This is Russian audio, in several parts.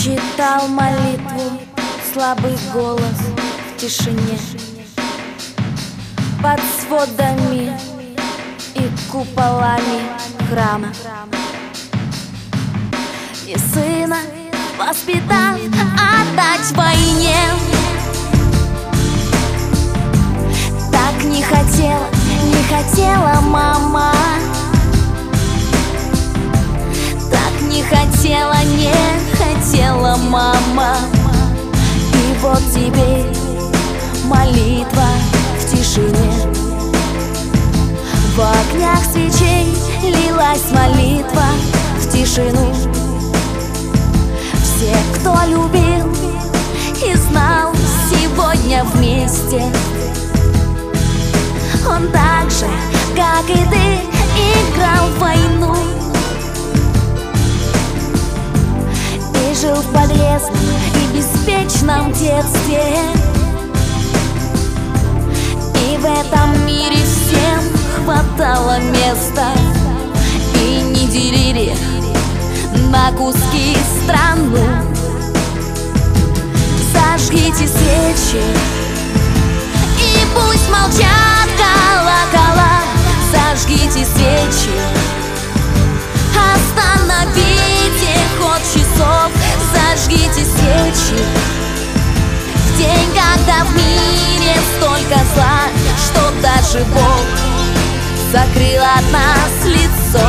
Читал молитву слабый голос в тишине, под сводами и куполами храма. И сына воспитав, отдать войне. Так не хотела мама. Так не хотела мама. И вот теперь молитва в тишине. В огнях свечей лилась молитва в тишину. Все, кто любил и знал, сегодня вместе. Он так же, как и ты, играл в войну и жил в полезном и беспечном детстве. И в этом мире всем хватало места, и не делили на куски страну. Зажгите свечи, и пусть молчат колокола. Зажгите свечи, остановите ход часов. Зажгите свечи в день, когда в мире столько зла, что даже Бог закрыл от нас лицо.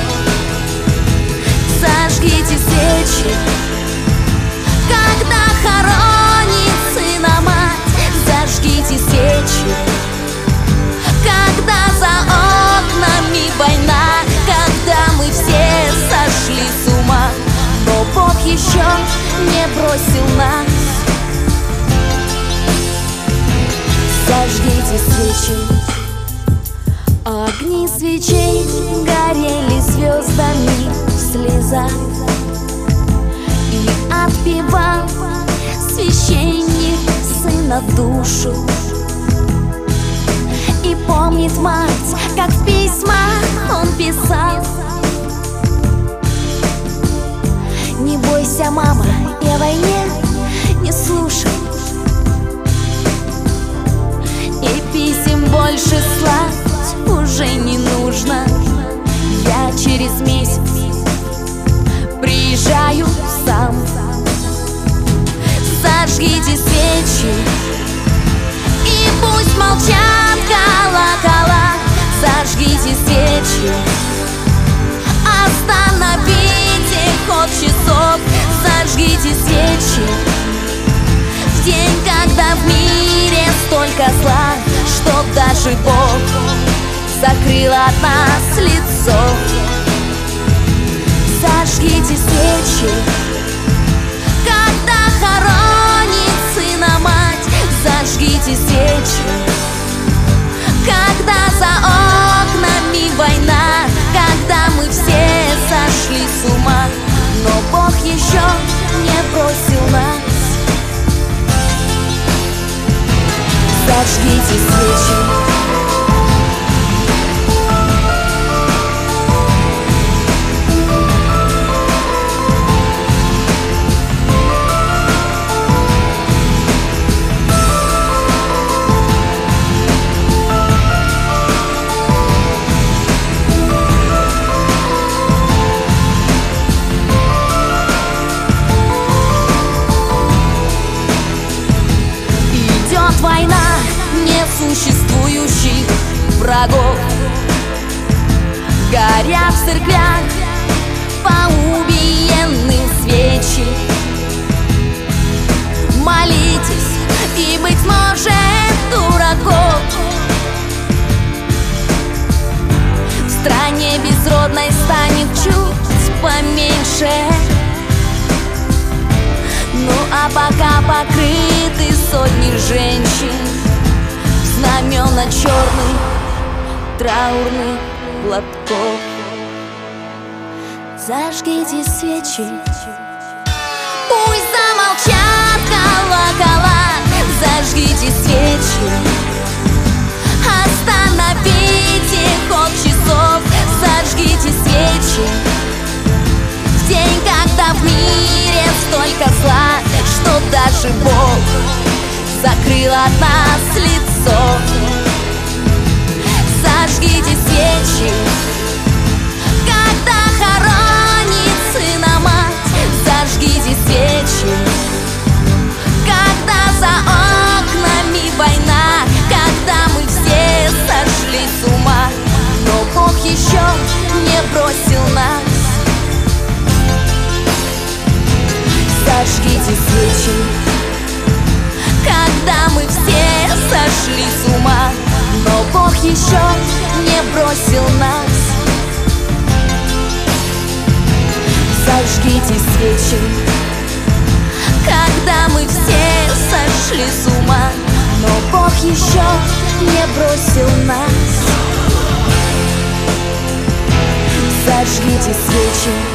Зажгите свечи, когда хоронит сына мать. Зажгите свечи, когда за окнами война, когда мы все сошли с ума, но Бог еще не бросил нас. Зажгите свечи. Огни свечей горели звездами в слезах, и отпевал священник сына душу. И помнит мать, как в письмах он писал: не бойся, мама, и о войне не слушай. И писем больше слать уже не нужно. Я через месяц приезжаю сам. Зажгите свечи, и пусть молчат колокола. Зажгите свечи, остановите ход часов. Зажгите свечи в день, когда в мире столько зла, что даже Бог закрыл от нас лицо. Зажгите свечи, когда хоронит сына мать. Зажгите свечи, когда за окнами война, когда мы все сошли с ума, но Бог еще не бросил нас. Зажгите свечи. Война несуществующих врагов. Горят в церквях по убиенным свечи. Молитесь, и, быть может, дураков в стране безродной станет чуть поменьше. Ну а пока покрыты сотни женщин в знамена черных траурных платков. Зажгите свечи, пусть замолчат колокола. Зажгите свечи, остановите ход часов. Зажгите свечи в день, когда в мире столько даже Бог закрыл от нас лицо. Зажгите свечи, когда хоронит сына мать. Зажгите свечи, когда за окнами война, когда мы все сошли с ума, но Бог еще не бросил нас. Зажгите свечи, когда мы все сошли с ума, но Бог еще не бросил нас. Зажгите свечи, когда мы все сошли с ума, но Бог еще не бросил нас. Зажгите свечи,